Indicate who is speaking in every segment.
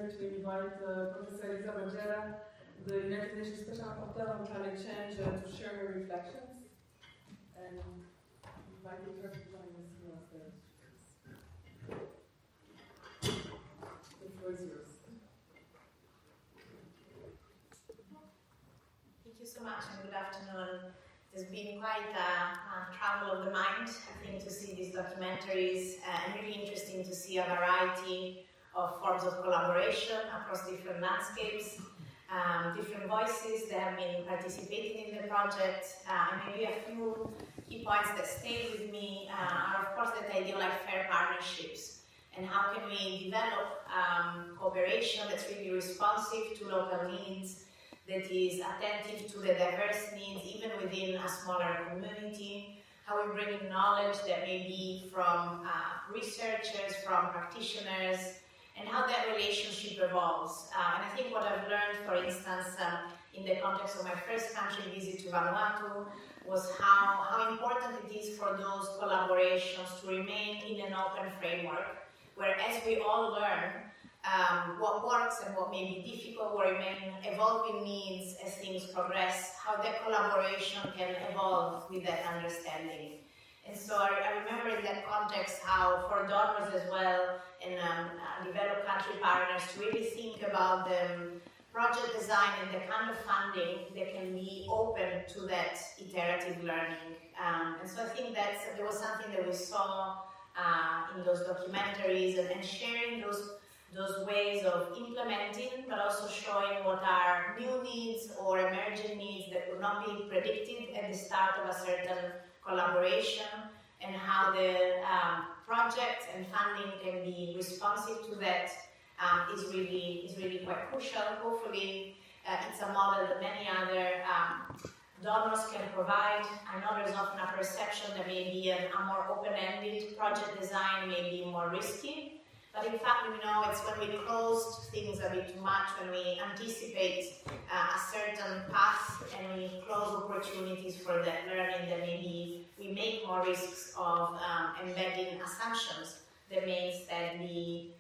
Speaker 1: pleasure to invite Professor Elisa Margera, the United Nations Special Rapporteur on Climate Change, to share her reflections. And inviting her to join us here on stage. The floor is yours.
Speaker 2: Thank you so much and good afternoon. It's been quite a travel of the mind, I think, to see these documentaries, and really interesting to see a variety of forms of collaboration across different landscapes, different voices that have been participating in the project, and maybe a few key points that stay with me are, of course, that idea like fair partnerships, and how can we develop cooperation that's really responsive to local needs, that is attentive to the diverse needs, even within a smaller community, how we bring in knowledge that may be from researchers, from practitioners, and how that relationship evolves. And I think what I've learned, for instance, in the context of my first country visit to Vanuatu, was how important it is for those collaborations to remain in an open framework, where as we all learn, what works and what may be difficult will remain evolving needs as things progress, how that collaboration can evolve with that understanding. And so I remember in that context how for donors as well and developed country partners to really think about the project design and the kind of funding that can be open to that iterative learning. And so I think there was something that we saw in those documentaries and sharing those ways of implementing, but also showing what are new needs or emerging needs that could not be predicted at the start of a certain collaboration, and how the projects and funding can be responsive to that is really quite crucial. Hopefully, it's a model that many other donors can provide. I know there's often a perception that maybe a more open-ended project design may be more risky. But in fact, we know it's when we close things a bit too much, when we anticipate a certain path and we close opportunities for that learning, that maybe we make more risks of embedding assumptions that may instead be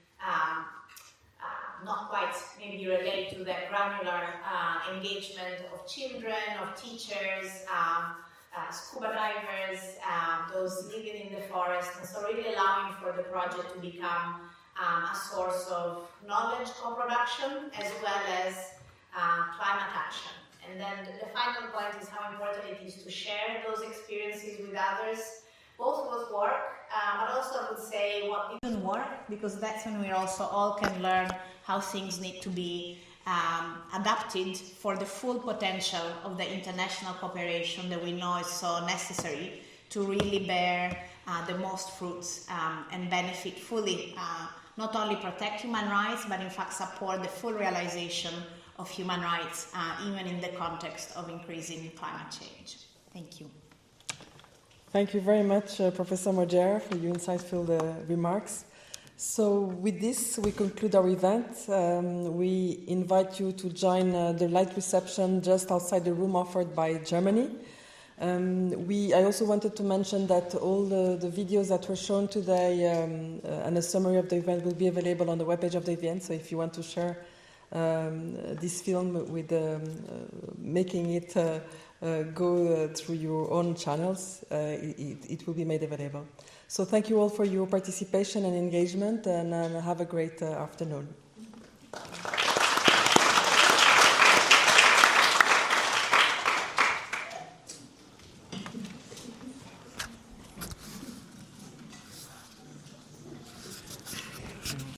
Speaker 2: not quite maybe relate to that granular engagement of children, of teachers, scuba divers, those living in the forest, and so really allowing for the project to become a source of knowledge co-production as well as climate action. And then the final point is how important it is to share those experiences with others, both what work, but also I would say what didn't work, because that's when we also all can learn how things need to be adapted for the full potential of the international cooperation that we know is so necessary to really bear the most fruits and benefit fully, not only protect human rights, but in fact support the full realization of human rights, even in the context of increasing climate change. Thank you.
Speaker 1: Thank you very much, Professor Margera, for your insightful remarks. So with this, we conclude our event. We invite you to join the light reception just outside the room offered by Germany. I also wanted to mention that all the videos that were shown today and a summary of the event will be available on the webpage of the event. So if you want to share this film with making it go through your own channels, it will be made available. So thank you all for your participation and engagement, and have a great afternoon.